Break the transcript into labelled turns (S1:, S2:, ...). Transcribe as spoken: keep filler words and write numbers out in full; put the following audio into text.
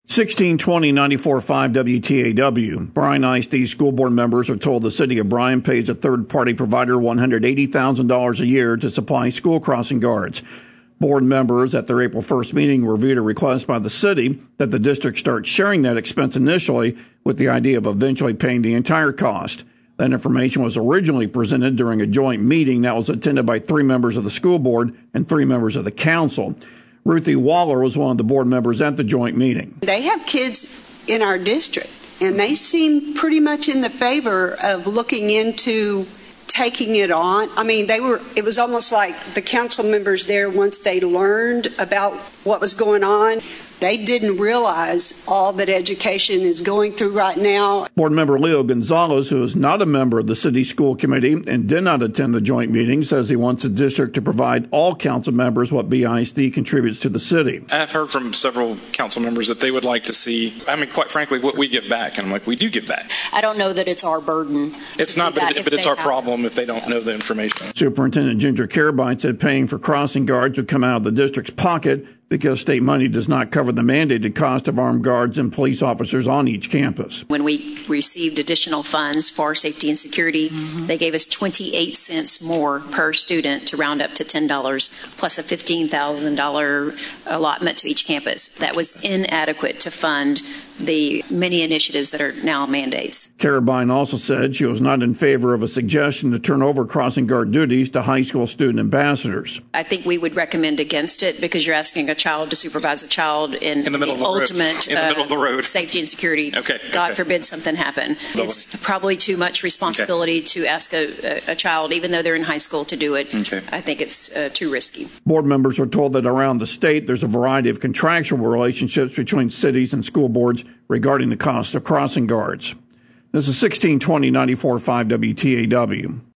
S1: sixteen twenty ninety-four point five W T A W. Bryan I S D school board members are told the city of Bryan pays a third-party provider one hundred eighty thousand dollars a year to supply school crossing guards. Board members at their April first meeting reviewed a request by the city that the district start sharing that expense initially with the idea of eventually paying the entire cost. That information was originally presented during a joint meeting that was attended by three members of the school board and three members of the council. Ruthie Waller was one of the board members at the joint meeting.
S2: They have kids in our district, and they seem pretty much in the favor of looking into taking it on. I mean, they were, it was almost like the council members there, once they learned about what was going on, they didn't realize all that education is going through right now.
S1: Board member Leo Gonzalez, who is not a member of the city school committee and did not attend the joint meeting, says he wants the district to provide all council members what B I S D contributes to the city.
S3: I've heard from several council members that they would like to see, I mean, quite frankly, what we give back. And I'm like, we do give back.
S4: I don't know that it's our burden.
S3: It's not, but, it, but it's our problem if they don't know the information.
S1: Superintendent Ginger Carabine said paying for crossing guards would come out of the district's pocket because state money does not cover the mandated cost of armed guards and police officers on each campus.
S4: When we received additional funds for safety and security, mm-hmm. they gave us twenty-eight cents more per student to round up to ten dollars, plus a fifteen thousand dollars allotment to each campus. That was inadequate to fund the many initiatives that are now mandates.
S1: Carabine also said she was not in favor of a suggestion to turn over crossing guard duties to high school student ambassadors.
S4: I think we would recommend against it because you're asking a child to supervise a child in,
S3: in the middle
S4: the
S3: of the
S4: ultimate
S3: road. In the middle
S4: uh,
S3: of the road.
S4: Safety and security.
S3: Okay.
S4: God
S3: okay.
S4: forbid something happen.
S3: Lovely.
S4: It's probably too much responsibility okay. to ask a, a, a child, even though they're in high school, to do it.
S3: Okay.
S4: I think it's uh, too risky.
S1: Board members are told that around the state there's a variety of contractual relationships between cities and school boards regarding the cost of crossing guards. This is sixteen twenty ninety-four point five W T A W.